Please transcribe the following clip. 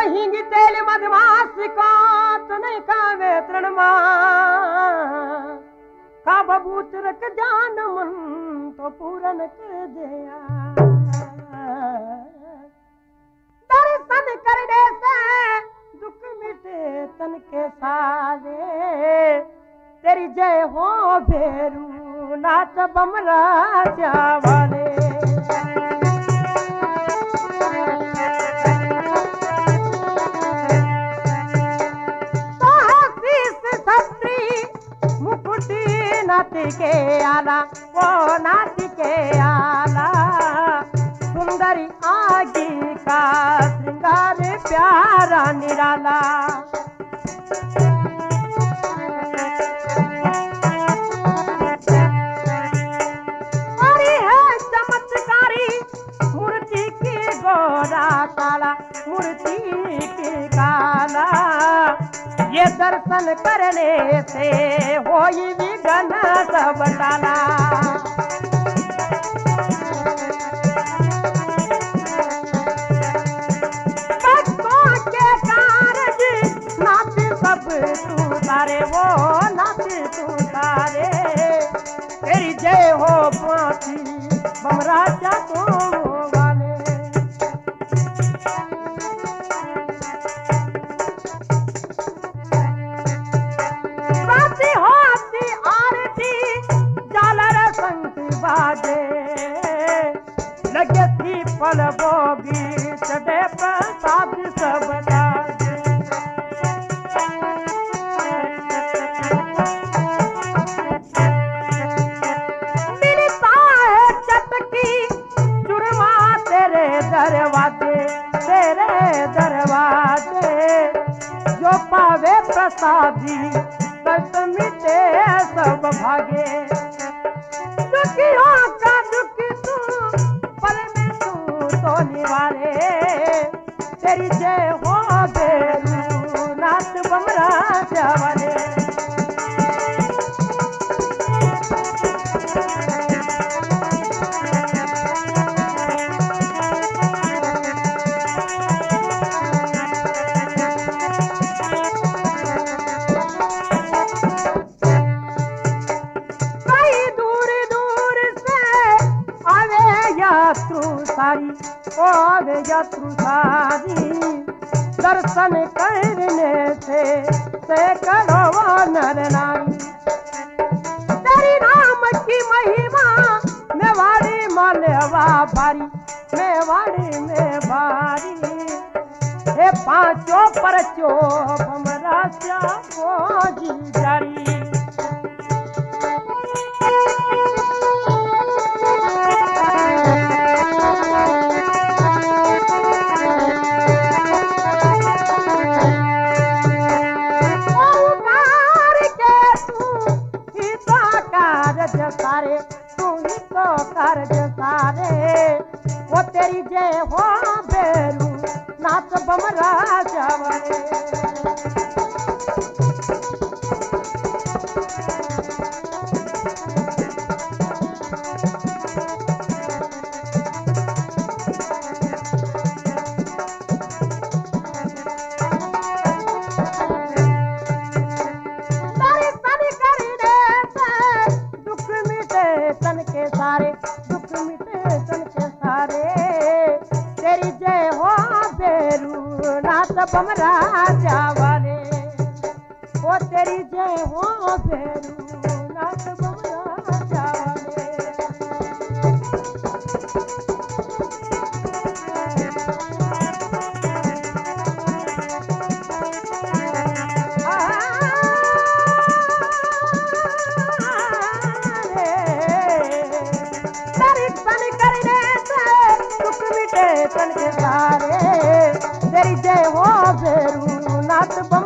हिंगी तेल मधमास का तो नहीं खावे तृणमा का बबूत रख जान मन तो पूरन कर दिया दर्शन करने से दुख मिटे तन के सारे तेरी जय हो भेरू नाच बमरा जावाले नाती के आला वो नाती के आला सुंदरी आगी का श्रृंगार प्यारा निराला अरे है चमत्कारी मूर्ति की गोरा काला मूर्ति की काला ये दर्शन करने से होई विघ्न सब टाला भक्तों के कारज नाच सब तू तारे वो नाच तू तारे तेरी जय हो पाती बमराजा तो वाले लगे थी फल भोगी चढ़े प्रसाद सब मिलता है चटकी चुरमा तेरे दरवाजे जो पावे प्रसादी कष्ट मिटे सब भागे दुखियों का दुखी तू पल में तू तो निवारे तेरी जय हो बेरू नाच बमरा जावरे यात्रु सारी दर्शन करने से करो नर नारी तेरी नाम की महिमा मेवाड़ी मालेवा भारी मेवाड़ी में भारी हे पांचों परचो हमरा श्याम जी जारी सारे तू ही तो कार्य सारे वो तेरी जय हो बेरू नाच बमरा जावरे सारे दुख मिटे तन के सारे तेरी जय हो बेरू नाच बमरा जावरे ओ तेरी जय हो बेरू नाच बमरा जावरे तन के सारे तेरी जय हो बेरू नाथ